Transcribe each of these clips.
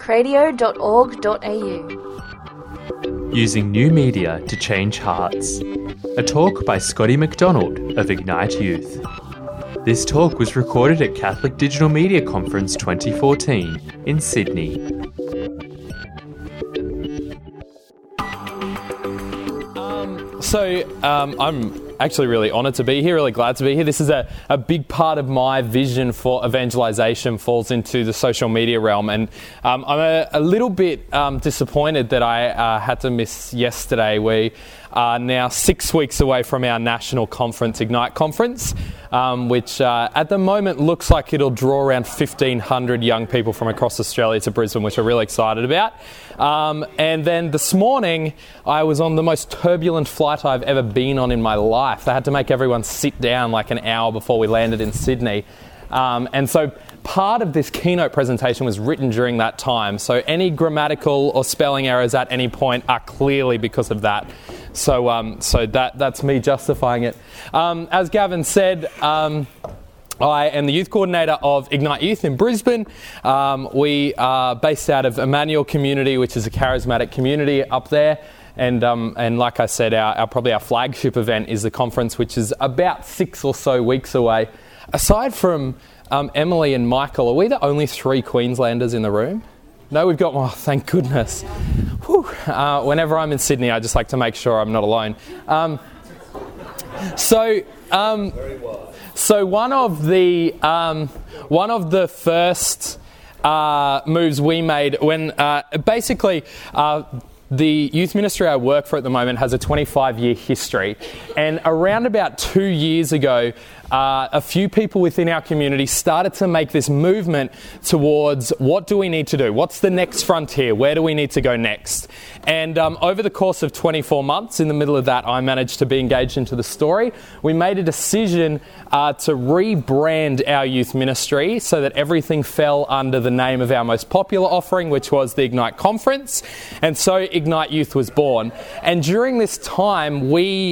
catholicradio.org.au. Using new media to change hearts. A talk by Scotty McDonald of Ignite Youth. This talk was recorded at Catholic Digital Media Conference 2014 in Sydney. I'm actually really honoured to be here, really glad to be here. This is a big part of my vision for evangelisation falls into the social media realm, and I'm a little bit disappointed that I had to miss yesterday. We are now 6 weeks away from our national conference, Ignite Conference, which at the moment looks like it'll draw around 1,500 young people from across Australia to Brisbane, which we're really excited about. And then this morning, I was on the most turbulent flight I've ever been on in my life. They had to make everyone sit down like an hour before we landed in Sydney. And so part of this keynote presentation was written during that time. So any grammatical or spelling errors at any point are clearly because of that. So that's me justifying it. As Gavin said, I am the youth coordinator of Ignite Youth in Brisbane. We are based out of Emmanuel Community, which is a charismatic community up there. And like I said, probably our flagship event is the conference, which is about 6 or so weeks away. Aside from Emily and Michael, are we the only 3 Queenslanders in the room? No, we've got one. Oh, thank goodness. Whew. Whenever I'm in Sydney, I just like to make sure I'm not alone. So one of the first moves we made when the youth ministry I work for at the moment has a 25-year history, and around about 2 years ago, a few people within our community started to make this movement towards what do we need to do? What's the next frontier? Where do we need to go next? And over the course of 24 months, in the middle of that, I managed to be engaged into the story. We made a decision to rebrand our youth ministry so that everything fell under the name of our most popular offering, which was the Ignite Conference. And so Ignite Youth was born. And during this time, we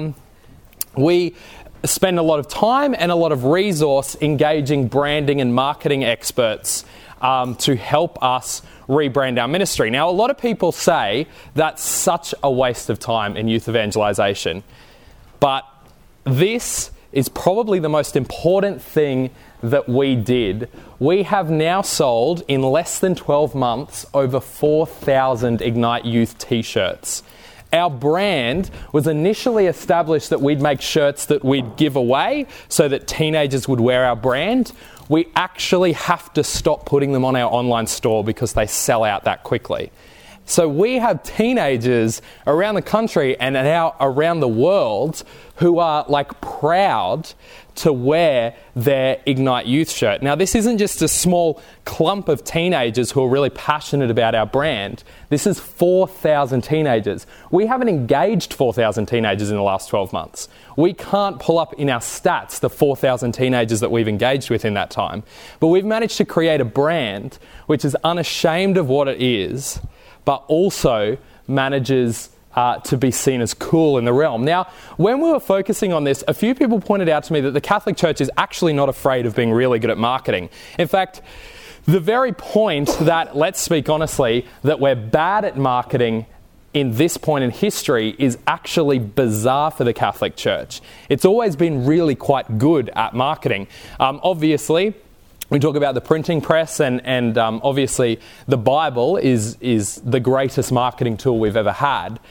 spend a lot of time and a lot of resource engaging branding and marketing experts to help us rebrand our ministry. Now, a lot of people say that's such a waste of time in youth evangelisation, but this is probably the most important thing that we did. We have now sold, in less than 12 months, over 4,000 Ignite Youth t-shirts. Our brand was initially established that we'd make shirts that we'd give away so that teenagers would wear our brand. We actually have to stop putting them on our online store because they sell out that quickly. So we have teenagers around the country and now around the world who are proud to wear their Ignite Youth shirt. Now, this isn't just a small clump of teenagers who are really passionate about our brand. This is 4,000 teenagers. We haven't engaged 4,000 teenagers in the last 12 months. We can't pull up in our stats the 4,000 teenagers that we've engaged with in that time. But we've managed to create a brand which is unashamed of what it is, but also manages to be seen as cool in the realm. Now, when we were focusing on this, a few people pointed out to me that the Catholic Church is actually not afraid of being really good at marketing. In fact, the very point that, let's speak honestly, that we're bad at marketing in this point in history is actually bizarre for the Catholic Church. It's always been really quite good at marketing. Obviously, we talk about the printing press and obviously the Bible is the greatest marketing tool we've ever had.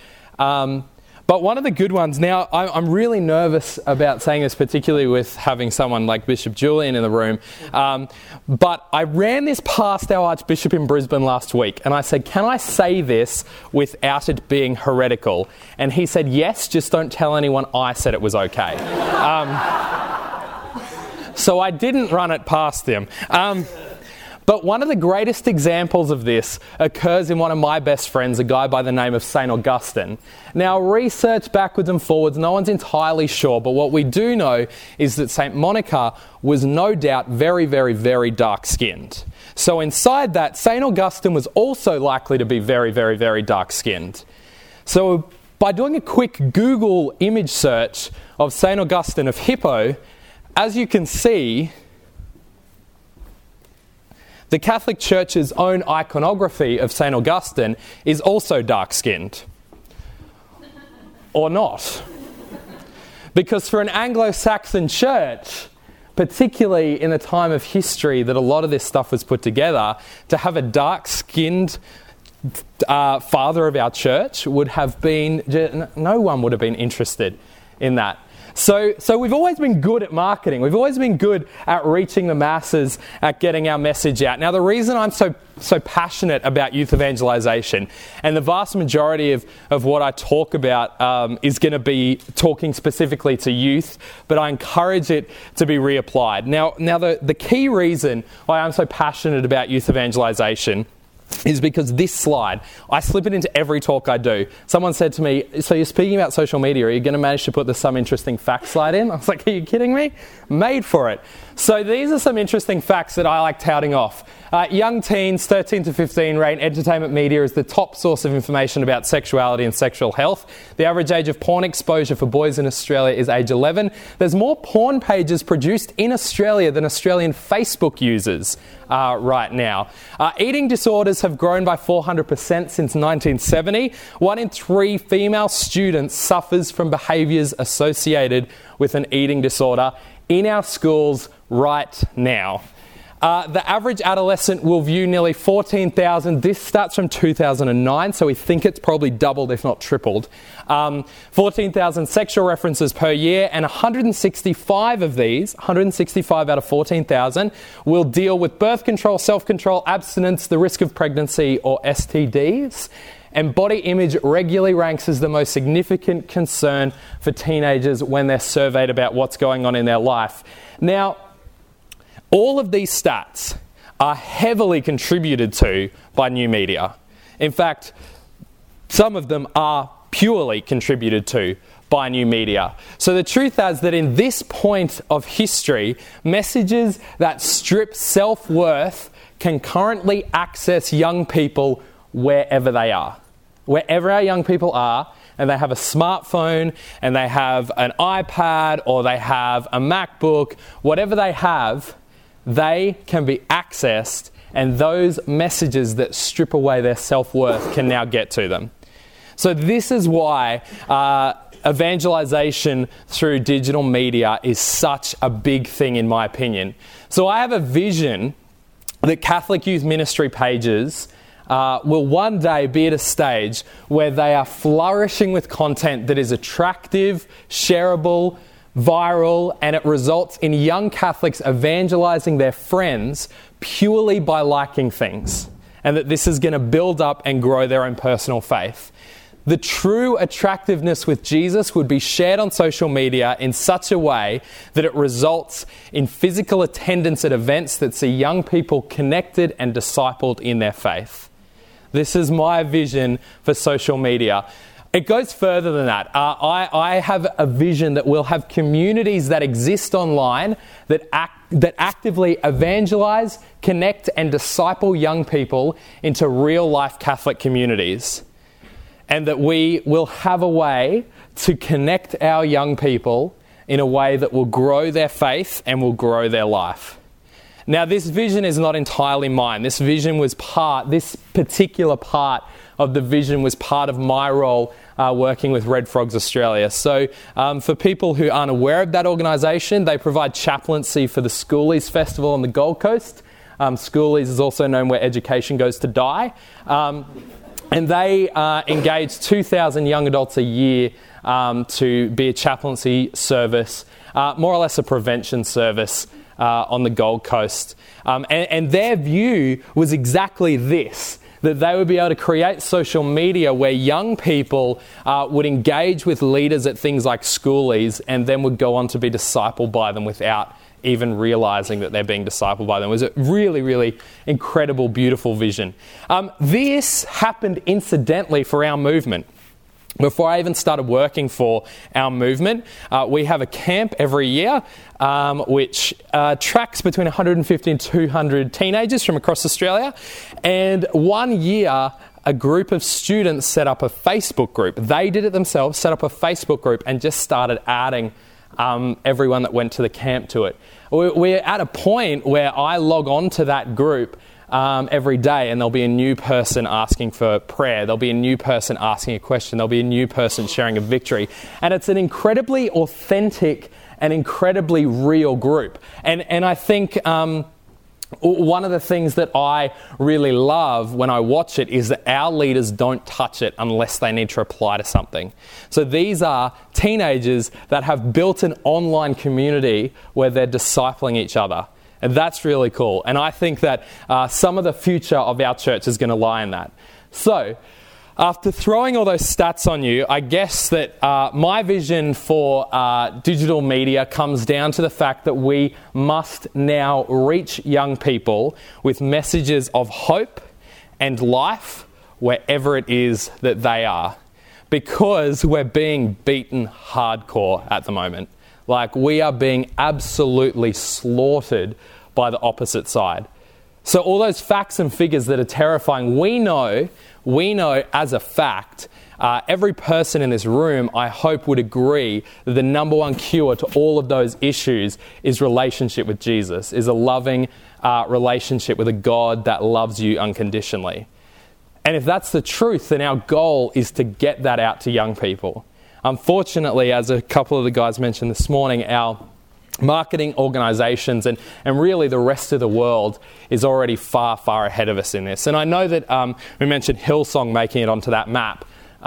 But one of the good ones, now I'm really nervous about saying this, particularly with having someone like Bishop Julian in the room, but I ran this past our Archbishop in Brisbane last week and I said, can I say this without it being heretical? And he said, yes, just don't tell anyone I said it was okay. So I didn't run it past him. But one of the greatest examples of this occurs in one of my best friends, a guy by the name of St. Augustine. Now, research backwards and forwards, no one's entirely sure, but what we do know is that St. Monica was no doubt very, very, very dark-skinned. So inside that, St. Augustine was also likely to be very, very, very dark-skinned. So by doing a quick Google image search of St. Augustine of Hippo, as you can see, The Catholic Church's own iconography of St. Augustine is also dark-skinned. Or not. Because for an Anglo-Saxon church, particularly in the time of history that a lot of this stuff was put together, to have a dark-skinned father of our church would have been, no one would have been interested in that. So we've always been good at marketing. We've always been good at reaching the masses, at getting our message out. Now, the reason I'm so passionate about youth evangelization, and the vast majority of what I talk about is going to be talking specifically to youth, but I encourage it to be reapplied. Now the key reason why I'm so passionate about youth evangelization is because this slide, I slip it into every talk I do. Someone said to me, so you're speaking about social media, are you going to manage to put the some interesting facts slide in? I was like, are you kidding me? Made for it. So these are some interesting facts that I like touting off. Young teens, 13 to 15, rate entertainment media as the top source of information about sexuality and sexual health. The average age of porn exposure for boys in Australia is age 11. There's more porn pages produced in Australia than Australian Facebook users right now. Eating disorders have grown by 400% since 1970. 1 in 3 female students suffers from behaviours associated with an eating disorder in our schools right now. The average adolescent will view nearly 14,000. This starts from 2009, so we think it's probably doubled, if not tripled. 14,000 sexual references per year, and 165 of these, 165 out of 14,000, will deal with birth control, self-control, abstinence, the risk of pregnancy, or STDs. And body image regularly ranks as the most significant concern for teenagers when they're surveyed about what's going on in their life. Now, all of these stats are heavily contributed to by new media. In fact, some of them are purely contributed to by new media. So the truth is that in this point of history, messages that strip self-worth can currently access young people wherever they are. Wherever our young people are, and they have a smartphone, and they have an iPad, or they have a MacBook, whatever they have, they can be accessed, and those messages that strip away their self-worth can now get to them. So this is why evangelization through digital media is such a big thing, in my opinion. So I have a vision that Catholic Youth Ministry pages will one day be at a stage where they are flourishing with content that is attractive, shareable, viral, and it results in young Catholics evangelizing their friends purely by liking things, and that this is going to build up and grow their own personal faith. The true attractiveness with Jesus would be shared on social media in such a way that it results in physical attendance at events that see young people connected and discipled in their faith. This is my vision for social media. It goes further than that. I have a vision that we'll have communities that exist online that actively evangelize, connect, and disciple young people into real-life Catholic communities. And that we will have a way to connect our young people in a way that will grow their faith and will grow their life. Now, this vision is not entirely mine. This particular part of the vision was part of my role working with Red Frogs Australia. So for people who aren't aware of that organisation, they provide chaplaincy for the Schoolies Festival on the Gold Coast. Schoolies is also known where education goes to die. And they engage 2,000 young adults a year to be a chaplaincy service, more or less a prevention service on the Gold Coast. And their view was exactly this, that they would be able to create social media where young people would engage with leaders at things like Schoolies and then would go on to be discipled by them without even realising that they're being discipled by them. It was a really, really incredible, beautiful vision. This happened incidentally for our movement. Before I even started working for our movement, we have a camp every year which tracks between 150 and 200 teenagers from across Australia. And one year, a group of students set up a Facebook group. They did it themselves, set up a Facebook group and just started adding everyone that went to the camp to it. We're at a point where I log on to that group every day, and there'll be a new person asking for prayer. There'll be a new person asking a question. There'll be a new person sharing a victory. And it's an incredibly authentic and incredibly real group. And I think one of the things that I really love when I watch it is that our leaders don't touch it unless they need to reply to something. So these are teenagers that have built an online community where they're discipling each other. And that's really cool. And I think that some of the future of our church is going to lie in that. So, after throwing all those stats on you, I guess that my vision for digital media comes down to the fact that we must now reach young people with messages of hope and life wherever it is that they are. Because we're being beaten hardcore at the moment. Like, we are being absolutely slaughtered by the opposite side. So all those facts and figures that are terrifying, we know as a fact, every person in this room, I hope, would agree that the number one cure to all of those issues is relationship with Jesus, is a loving relationship with a God that loves you unconditionally. And if that's the truth, then our goal is to get that out to young people. Unfortunately, as a couple of the guys mentioned this morning, our marketing organisations and really the rest of the world is already far, far ahead of us in this. And I know that we mentioned Hillsong making it onto that map.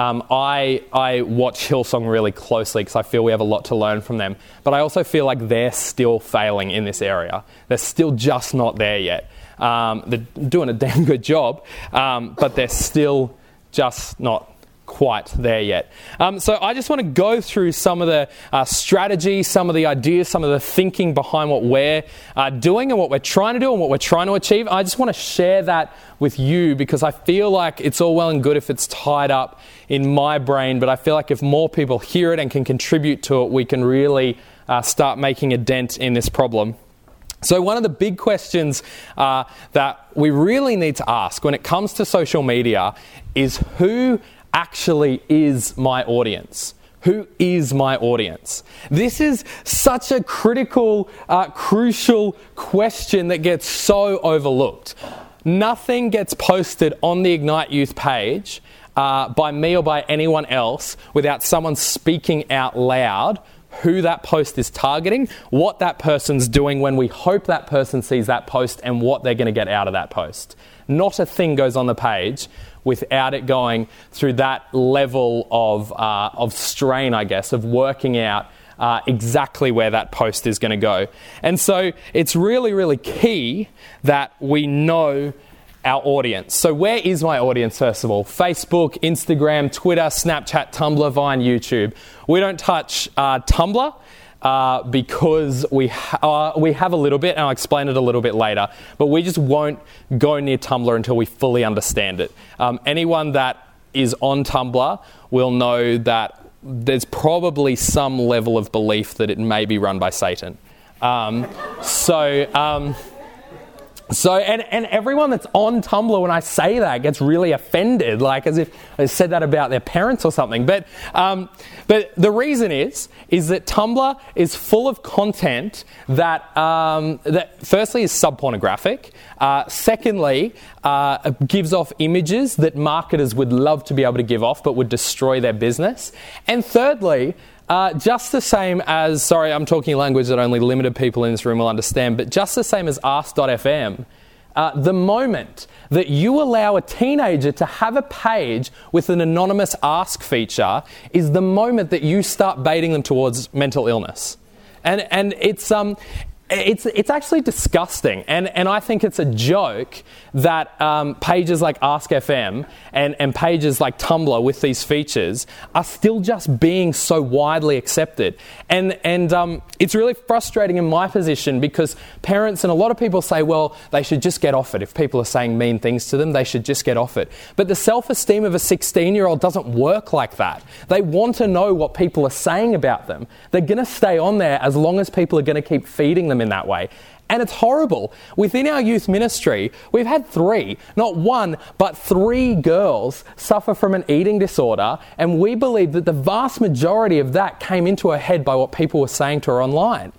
I watch Hillsong really closely because I feel we have a lot to learn from them. But I also feel like they're still failing in this area. They're still just not there yet. They're doing a damn good job, but they're still just not quite there yet. So I just want to go through some of the strategy, some of the ideas, some of the thinking behind what we're doing and what we're trying to do and what we're trying to achieve. I just want to share that with you because I feel like it's all well and good if it's tied up in my brain, but I feel like if more people hear it and can contribute to it, we can really start making a dent in this problem. So one of the big questions that we really need to ask when it comes to social media is who actually is my audience? Who is my audience? This is such a critical, crucial question that gets so overlooked. Nothing gets posted on the Ignite Youth page by me or by anyone else without someone speaking out loud who that post is targeting, what that person's doing when we hope that person sees that post, and what they're going to get out of that post. Not a thing goes on the page without it going through that level of strain, I guess, of working out exactly where that post is going to go. And so it's really, really key that we know our audience. So where is my audience, first of all? Facebook, Instagram, Twitter, Snapchat, Tumblr, Vine, YouTube. We don't touch Tumblr because we have a little bit, and I'll explain it a little bit later, but we just won't go near Tumblr until we fully understand it. Anyone that is on Tumblr will know that there's probably some level of belief that it may be run by Satan. So everyone that's on Tumblr, when I say that, gets really offended, like as if I said that about their parents or something. But the reason is that Tumblr is full of content that firstly is sub-pornographic, secondly gives off images that marketers would love to be able to give off but would destroy their business, and thirdly, just the same as, sorry, I'm talking language that only limited people in this room will understand, but just the same as Ask.fm, the moment that you allow a teenager to have a page with an anonymous ask feature is the moment that you start baiting them towards mental illness. And it's actually disgusting, and I think it's a joke that pages like Ask.fm and pages like Tumblr with these features are still just being so widely accepted. And it's really frustrating in my position because parents and a lot of people say, well, they should just get off it. If people are saying mean things to them, they should just get off it. But the self-esteem of a 16-year-old doesn't work like that. They want to know what people are saying about them. They're going to stay on there as long as people are going to keep feeding them in that way. And it's horrible. Within our youth ministry, we've had 3, not 1, but 3 girls suffer from an eating disorder, and we believe that the vast majority of that came into her head by what people were saying to her online.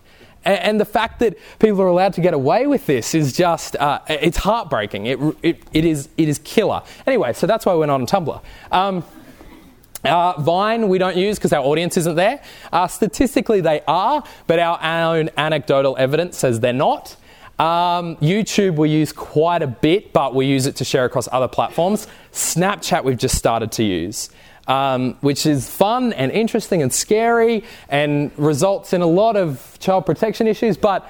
And the fact that people are allowed to get away with this is just, it's heartbreaking. It is killer. Anyway, so that's why we're not on Tumblr. Vine we don't use because our audience isn't there. Statistically they are, but our own anecdotal evidence says they're not. YouTube we use quite a bit, but we use it to share across other platforms. Snapchat we've just started to use, which is fun and interesting and scary and results in a lot of child protection issues, but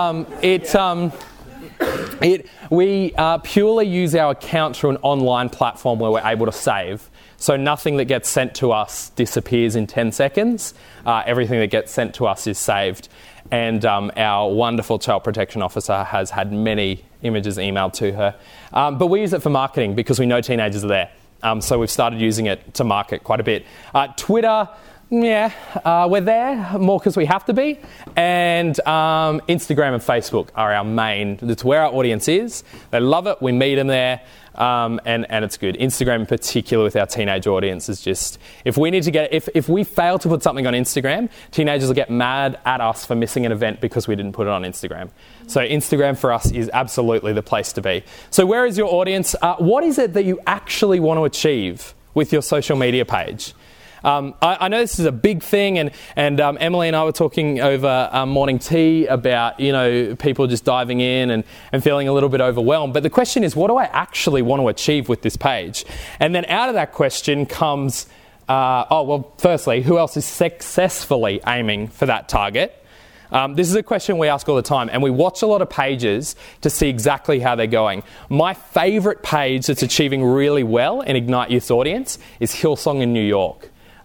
we purely use our account through an online platform where we're able to save. So nothing that gets sent to us disappears in 10 seconds. Everything that gets sent to us is saved. And our wonderful child protection officer has had many images emailed to her. But we use it for marketing because we know teenagers are there. So we've started using it to market quite a bit. Twitter, we're there more because we have to be. And Instagram and Facebook are our main. That's where our audience is. They love it. We meet them there. And it's good. Instagram in particular with our teenage audience is just, if we fail to put something on Instagram, teenagers will get mad at us for missing an event because we didn't put it on Instagram. So Instagram for us is absolutely the place to be. So where is your audience? What is it that you actually want to achieve with your social media page? I know this is a big thing, and Emily and I were talking over morning tea about, people just diving in and feeling a little bit overwhelmed. But the question is, what do I actually want to achieve with this page? And then out of that question comes, firstly, who else is successfully aiming for that target? This is a question we ask all the time, and we watch a lot of pages to see exactly how they're going. My favourite page that's achieving really well in Ignite Youth's audience is Hillsong in New York.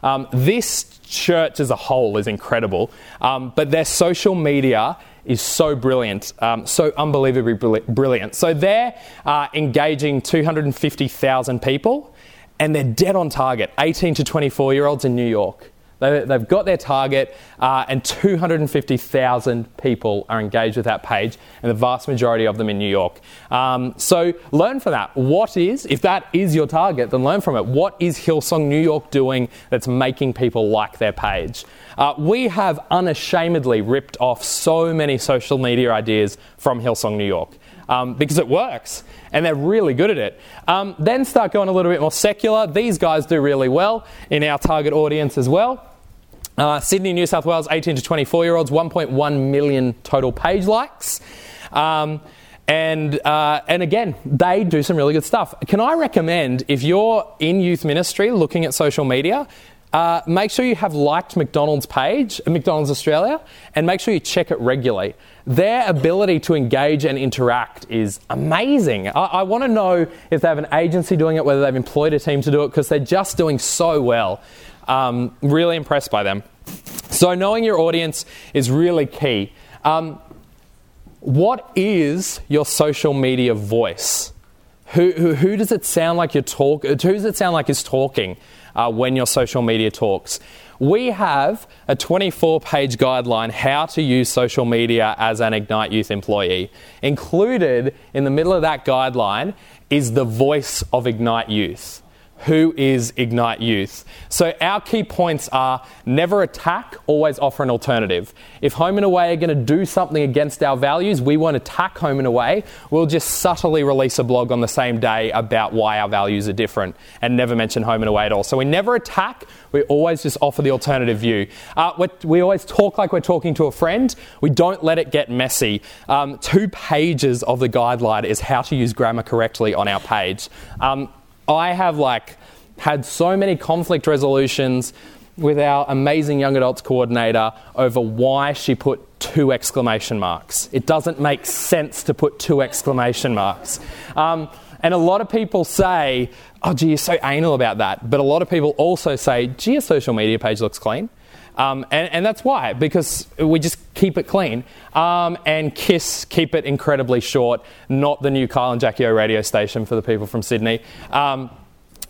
This church as a whole is incredible, but their social media is so brilliant, so unbelievably brilliant. So they're engaging 250,000 people, and they're dead on target, 18 to 24-year-olds in New York. They've got their target, and 250,000 people are engaged with that page, and the vast majority of them in New York. So learn from that. If that is your target, then learn from it. What is Hillsong New York doing that's making people like their page? We have unashamedly ripped off so many social media ideas from Hillsong New York. Because it works, and they're really good at it. Then start going a little bit more secular. These guys do really well in our target audience as well. Sydney, New South Wales, 18 to 24-year-olds, 1.1 million total page likes. And again, they do some really good stuff. Can I recommend, if you're in youth ministry looking at social media, make sure you have liked McDonald's page, McDonald's Australia, and make sure you check it regularly. Their ability to engage and interact is amazing. I want to know if they have an agency doing it, whether they've employed a team to do it, because they're just doing so well. Really impressed by them. So knowing your audience is really key. What is your social media voice? Who does it sound like Who does it sound like is talking when your social media talks? We have a 24-page guideline how to use social media as an Ignite Youth employee. Included in the middle of that guideline is the voice of Ignite Youth. Who is Ignite Youth? So our key points are never attack, always offer an alternative. If Home and Away are going to do something against our values, we won't attack Home and Away. We'll just subtly release a blog on the same day about why our values are different and never mention Home and Away at all. So we never attack, we always just offer the alternative view. We always talk like we're talking to a friend. We don't let it get messy. 2 pages of the guideline is how to use grammar correctly on our page. I have had so many conflict resolutions with our amazing young adults coordinator over why she put 2 exclamation marks. It doesn't make sense to put 2 exclamation marks. And a lot of people say, oh, gee, you're so anal about that. But a lot of people also say, gee, your social media page looks clean. And that's why, because we just keep it clean. And KISS, keep it incredibly short, not the new Kyle and Jackie O radio station for the people from Sydney.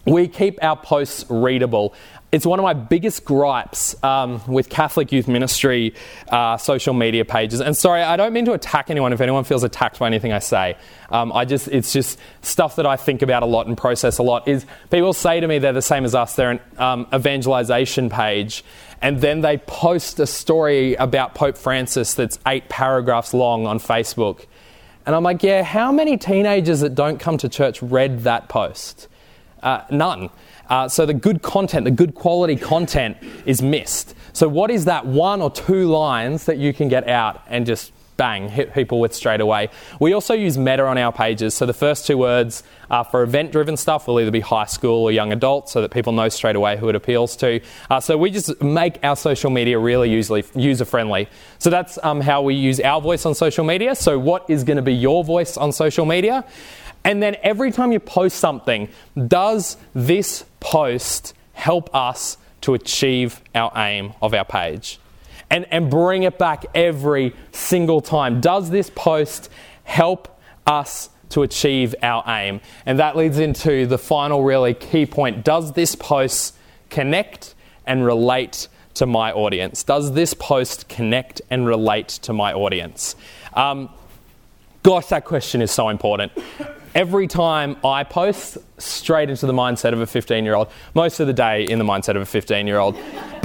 we keep our posts readable. It's one of my biggest gripes with Catholic Youth Ministry social media pages. And sorry, I don't mean to attack anyone if anyone feels attacked by anything I say. It's just stuff that I think about a lot and process a lot. Is people say to me they're the same as us. They're an evangelization page, and then they post a story about Pope Francis that's 8 paragraphs long on Facebook. And I'm like, yeah, how many teenagers that don't come to church read that post? None. So the good content, the good quality content is missed. So what is that 1 or 2 lines that you can get out and just bang, hit people with straight away? We also use meta on our pages. So the first 2 words for event-driven stuff will either be high school or young adult, so that people know straight away who it appeals to. So we just make our social media really user-friendly. So that's how we use our voice on social media. So what is going to be your voice on social media? And then every time you post something, does this post help us to achieve our aim of our page? And bring it back every single time. Does this post help us to achieve our aim? And that leads into the final really key point. Does this post connect and relate to my audience? Does this post connect and relate to my audience? Gosh, that question is so important. Every time I post, straight into the mindset of a 15-year-old. Most of the day in the mindset of a 15-year-old.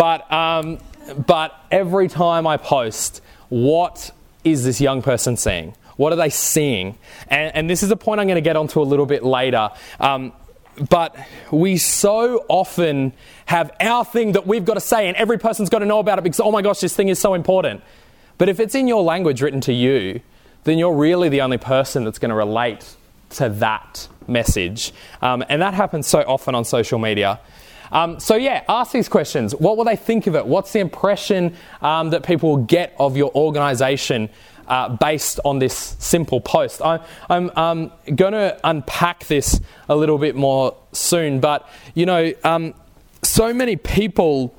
But every time I post, what is this young person seeing? What are they seeing? And this is a point I'm going to get onto a little bit later. But we so often have our thing that we've got to say, and every person's got to know about it because, oh my gosh, this thing is so important. But if it's in your language written to you, then you're really the only person that's going to relate to that message. And that happens so often on social media. So yeah, ask these questions. What will they think of it? What's the impression that people will get of your organisation based on this simple post? I'm going to unpack this a little bit more soon, but you know, so many people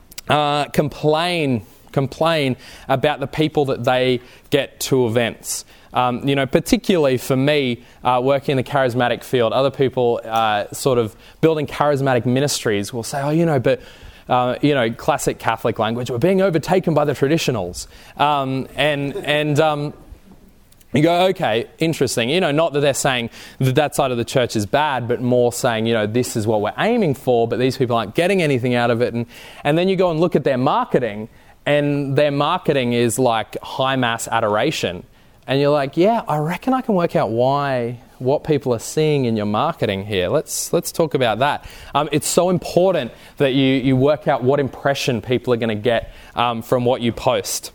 complain about the people that they get to events. Particularly for me, working in the charismatic field, other people sort of building charismatic ministries will say, classic Catholic language, we're being overtaken by the traditionals. You go, okay, interesting. Not that they're saying that side of the church is bad, but more saying, this is what we're aiming for, but these people aren't getting anything out of it. And then you go and look at their marketing, and their marketing is like high mass adoration. And you're like, yeah, I reckon I can work out what people are seeing in your marketing here. Let's talk about that. It's so important that you work out what impression people are going to get from what you post.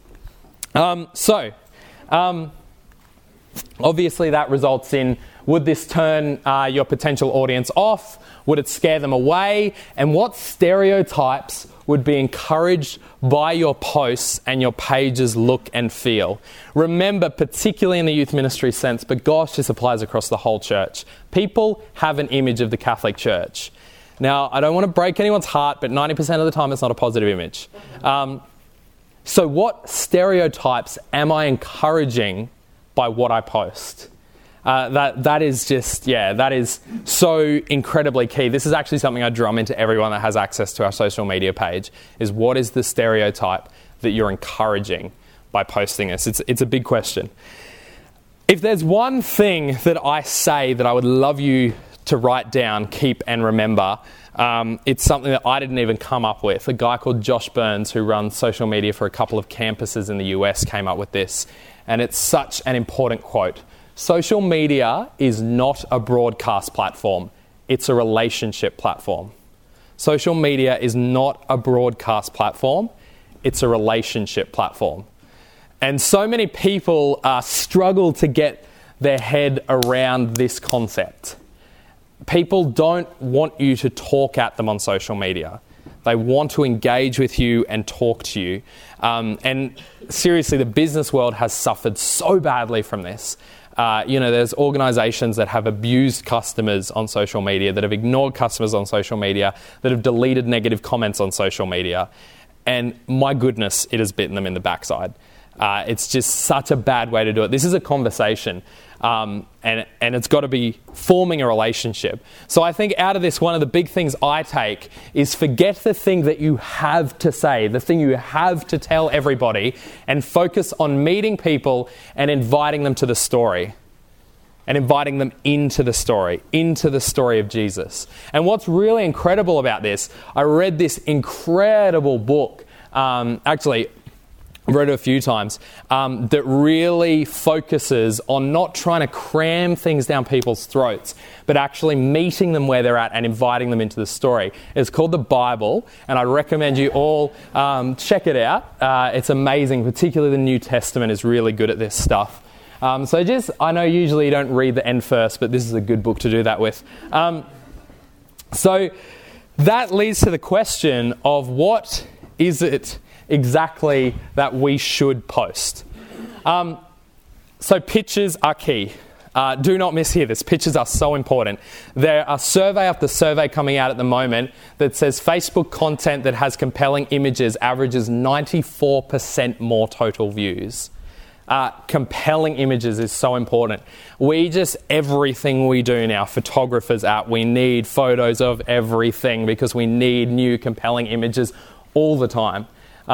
Obviously that results in, would this turn your potential audience off? Would it scare them away? And what stereotypes would be encouraged by your posts and your page's look and feel? Remember, particularly in the youth ministry sense, but gosh, this applies across the whole church. People have an image of the Catholic Church. Now, I don't want to break anyone's heart, but 90% of the time it's not a positive image. So what stereotypes am I encouraging by what I post? That is so incredibly key. This is actually something I drum into everyone that has access to our social media page, is what is the stereotype that you're encouraging by posting this? It's a big question. If there's one thing that I say that I would love you to write down, keep and remember, it's something that I didn't even come up with. A guy called Josh Burns, who runs social media for a couple of campuses in the US, came up with this. And it's such an important quote. Social media is not a broadcast platform. It's a relationship platform. Social media is not a broadcast platform. It's a relationship platform. And so many people struggle to get their head around this concept. People don't want you to talk at them on social media. They want to engage with you and talk to you. And seriously, the business world has suffered so badly from this. There's organisations that have abused customers on social media, that have ignored customers on social media, that have deleted negative comments on social media. And my goodness, it has bitten them in the backside. It's just such a bad way to do it. This is a conversation, and it's got to be forming a relationship. So I think out of this, one of the big things I take is forget the thing that you have to say, the thing you have to tell everybody, and focus on meeting people and inviting them to the story. And inviting them into the story of Jesus. And what's really incredible about this, I read this incredible book, actually, I've read it a few times, that really focuses on not trying to cram things down people's throats, but actually meeting them where they're at and inviting them into the story. It's called The Bible, and I recommend you all check it out. It's amazing, particularly the New Testament is really good at this stuff. I know usually you don't read the end first, but this is a good book to do that with. So that leads to the question of what is it exactly that we should post. So pictures are key. Do not mishear this. Pictures are so important. There are survey after survey coming out at the moment that says Facebook content that has compelling images averages 94% more total views. Compelling images is so important. Everything we do now, photographers out, we need photos of everything because we need new compelling images all the time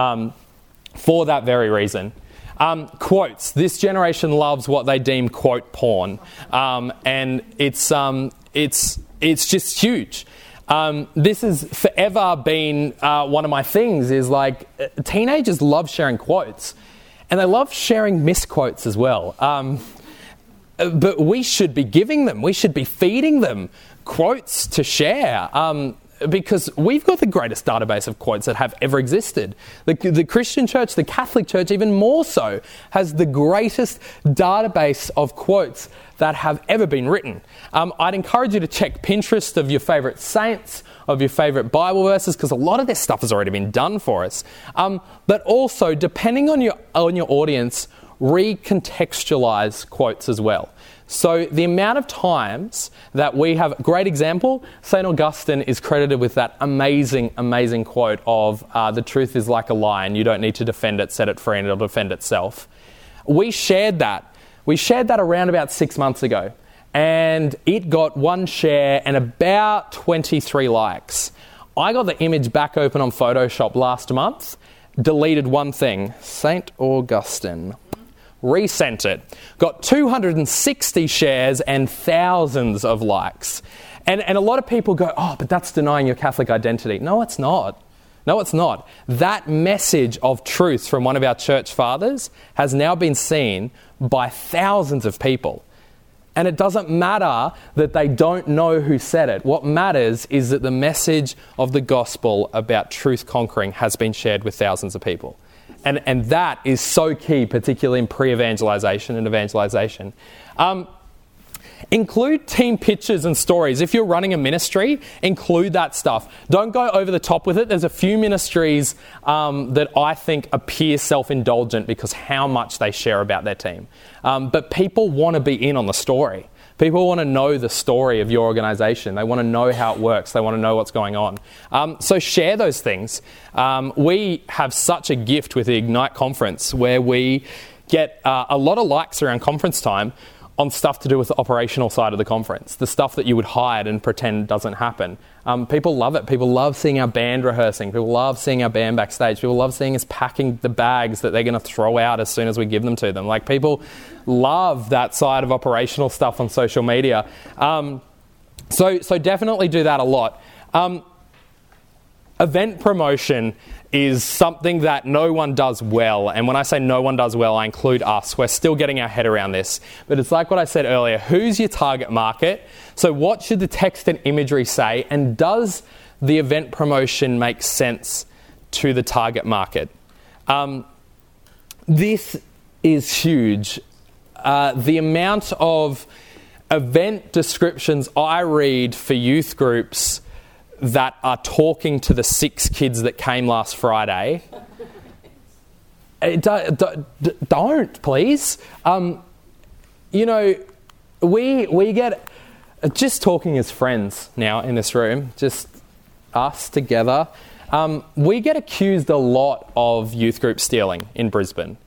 for that very reason. Quotes. This generation loves what they deem quote porn, and it's just huge. This has forever been one of my things is like teenagers love sharing quotes. And they love sharing misquotes as well. But we should be giving them, we should be feeding them quotes to share because we've got the greatest database of quotes that have ever existed. The Christian church, the Catholic church even more so, has the greatest database of quotes that have ever been written. I'd encourage you to check Pinterest of your favourite saints, of your favourite Bible verses, because a lot of this stuff has already been done for us. But also, depending on your audience, recontextualise quotes as well. So the amount of times that we have, great example, St. Augustine is credited with that amazing, amazing quote of the truth is like a lion, you don't need to defend it, set it free and it'll defend itself. We shared that around about 6 months ago. And it got 1 share and about 23 likes. I got the image back open on Photoshop last month, deleted one thing, St. Augustine, resent it, got 260 shares and thousands of likes. And a lot of people go, oh, but that's denying your Catholic identity. No, it's not. No, it's not. That message of truth from one of our church fathers has now been seen by thousands of people. And it doesn't matter that they don't know who said it. What matters is that the message of the gospel about truth conquering has been shared with thousands of people. And that is so key, particularly in pre-evangelization and evangelization. Include team pictures and stories. If you're running a ministry, include that stuff. Don't go over the top with it. There's a few ministries that I think appear self-indulgent because how much they share about their team. But people want to be in on the story. People want to know the story of your organisation. They want to know how it works. They want to know what's going on. So share those things. We have such a gift with the Ignite conference where we get a lot of likes around conference time on stuff to do with the operational side of the conference, the stuff that you would hide and pretend doesn't happen. People love it. People love seeing our band rehearsing. People love seeing our band backstage. People love seeing us packing the bags that they're going to throw out as soon as we give them to them. Like, people love that side of operational stuff on social media. So definitely do that a lot. Event promotion is something that no one does well. And when I say no one does well, I include us. We're still getting our head around this. But it's like what I said earlier. Who's your target market? So what should the text and imagery say? And does the event promotion make sense to the target market? This is huge. The amount of event descriptions I read for youth groups that are talking to the 6 kids that came last Friday. Don't, please. We get just talking as friends now in this room, just us together. We get accused a lot of youth group stealing in Brisbane.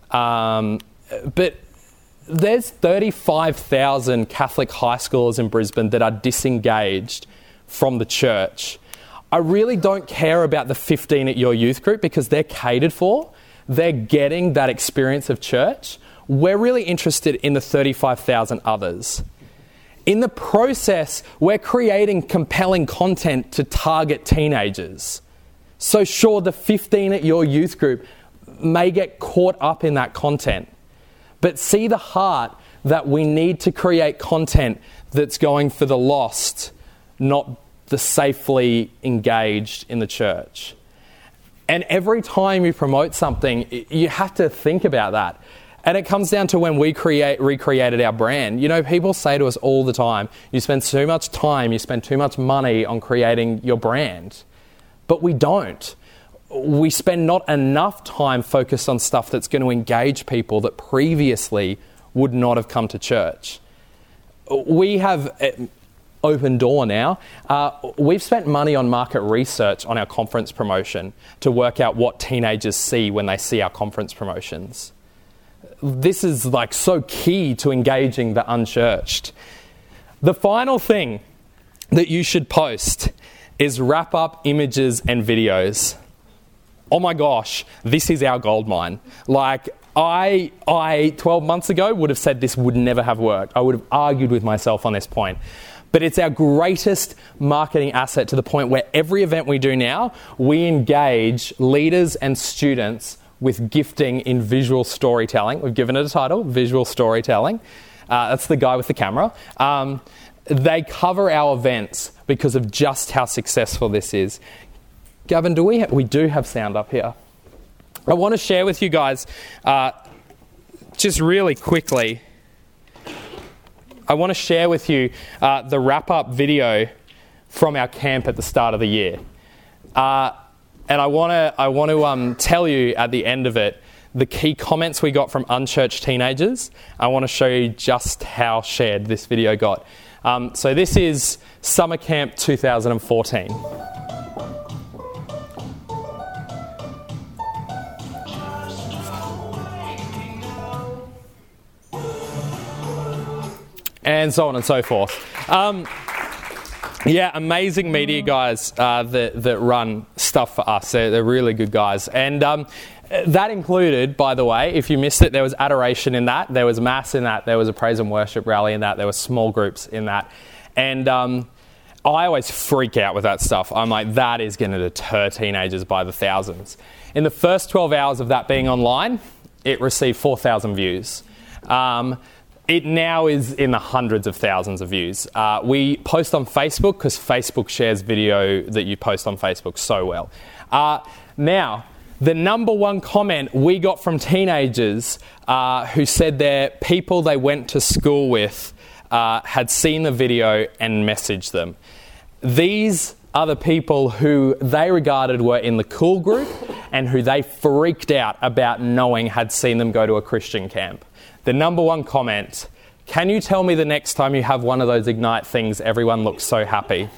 But there's 35,000 Catholic high schoolers in Brisbane that are disengaged from the church. I really don't care about the 15 at your youth group because they're catered for. They're getting that experience of church. We're really interested in the 35,000 others. In the process, we're creating compelling content to target teenagers. So sure, the 15 at your youth group may get caught up in that content, but see the heart that we need to create content that's going for the lost, not the safely engaged in the church. And every time you promote something, you have to think about that. And it comes down to when we recreated our brand. You know, people say to us all the time, you spend so much time, you spend too much money on creating your brand. But we don't. We spend not enough time focused on stuff that's going to engage people that previously would not have come to church. We have Open Door now. We've spent money on market research on our conference promotion to work out what teenagers see when they see our conference promotions. This is like so key to engaging the unchurched. The final thing that you should post is wrap up images and videos. Oh my gosh, this is our goldmine. Like I 12 months ago would have said this would never have worked. I would have argued with myself on this point. But it's our greatest marketing asset to the point where every event we do now, we engage leaders and students with gifting in visual storytelling. We've given it a title, Visual Storytelling. That's the guy with the camera. They cover our events because of just how successful this is. Gavin, we do have sound up here. I want to share with you guys, just really quickly, I want to share with you the wrap-up video from our camp at the start of the year. And I want to tell you at the end of it the key comments we got from unchurched teenagers. I want to show you just how shared this video got. So this is Summer Camp 2014. And so on and so forth. Yeah, amazing media guys that run stuff for us. They're really good guys. And that included, by the way, if you missed it, there was adoration in that, there was mass in that, there was a praise and worship rally in that, there were small groups in that. And I always freak out with that stuff. I'm like, that is going to deter teenagers by the thousands. In the first 12 hours of that being online, it received 4,000 views. It now is in the hundreds of thousands of views. We post on Facebook because Facebook shares video that you post on Facebook so well. Now, the number one comment we got from teenagers who said their people they went to school with had seen the video and messaged them. These are the people who they regarded were in the cool group and who they freaked out about knowing had seen them go to a Christian camp. The number one comment, can you tell me the next time you have one of those Ignite things, everyone looks so happy?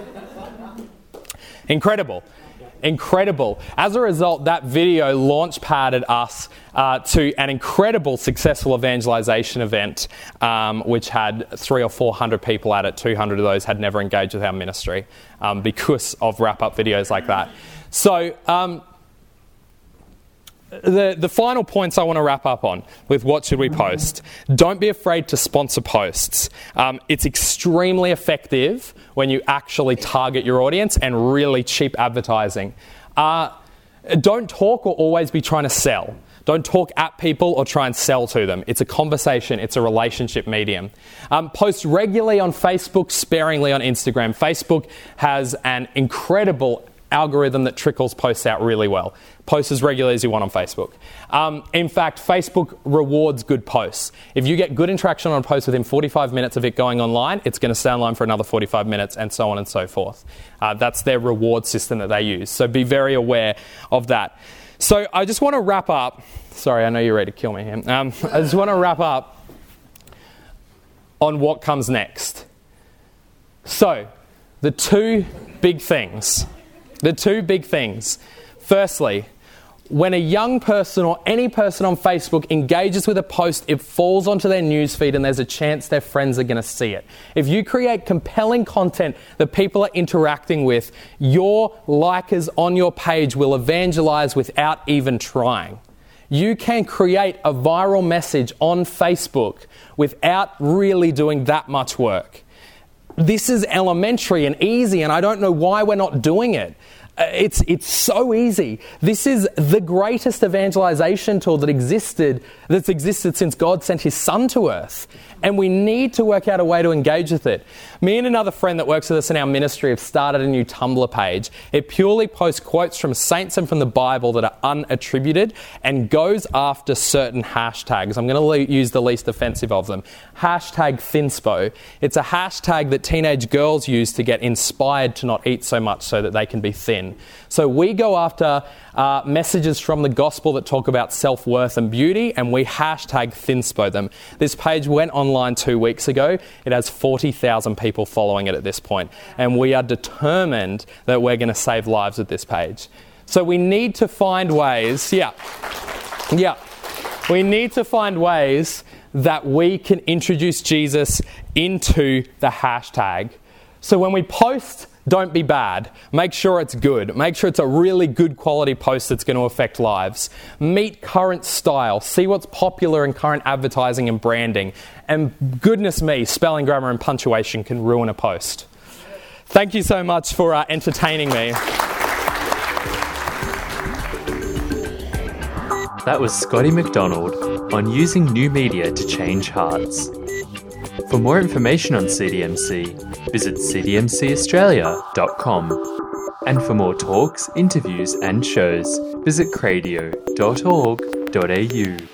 Incredible. Incredible. As a result, that video launch-padded us to an incredible successful evangelization event, which had 300 or 400 people at it. 200 of those had never engaged with our ministry because of wrap-up videos like that. So, The final points I want to wrap up on with what should we post. Don't be afraid to sponsor posts. It's extremely effective when you actually target your audience and really cheap advertising. Don't talk or always be trying to sell. Don't talk at people or try and sell to them. It's a conversation. It's a relationship medium. Post regularly on Facebook, sparingly on Instagram. Facebook has an incredible algorithm that trickles posts out really well. Post as regularly as you want on Facebook. In fact, Facebook rewards good posts. If you get good interaction on a post within 45 minutes of it going online, it's going to stay online for another 45 minutes and so on and so forth. That's their reward system that they use. So be very aware of that. So I just want to wrap up. Sorry, I know you're ready to kill me here. I just want to wrap up on what comes next. So, the two big things. Firstly, When a young person or any person on Facebook engages with a post, it falls onto their newsfeed and there's a chance their friends are going to see it. If you create compelling content that people are interacting with, your likers on your page will evangelize without even trying. You can create a viral message on Facebook without really doing that much work. This is elementary and easy, and I don't know why we're not doing it. It's so easy. This is the greatest evangelization tool that's existed since God sent his son to earth. And we need to work out a way to engage with it. Me and another friend that works with us in our ministry have started a new Tumblr page. It purely posts quotes from saints and from the Bible that are unattributed and goes after certain hashtags. I'm going to use the least offensive of them. Hashtag Thinspo. It's a hashtag that teenage girls use to get inspired to not eat so much so that they can be thin. So we go after messages from the gospel that talk about self-worth and beauty, and we hashtag Thinspo them. This page went online 2 weeks ago. It has 40,000 people following it at this point, and we are determined that we're going to save lives with this page. So we need to find ways, we need to find ways that we can introduce Jesus into the hashtag. So when we post, don't be bad. Make sure it's good. Make sure it's a really good quality post that's going to affect lives. Meet current style. See what's popular in current advertising and branding. And goodness me, spelling, grammar and punctuation can ruin a post. Thank you so much for entertaining me. That was Scotty McDonald on using new media to change hearts. For more information on CDMC, visit cdmcaustralia.com. And for more talks, interviews and shows, visit cradio.org.au.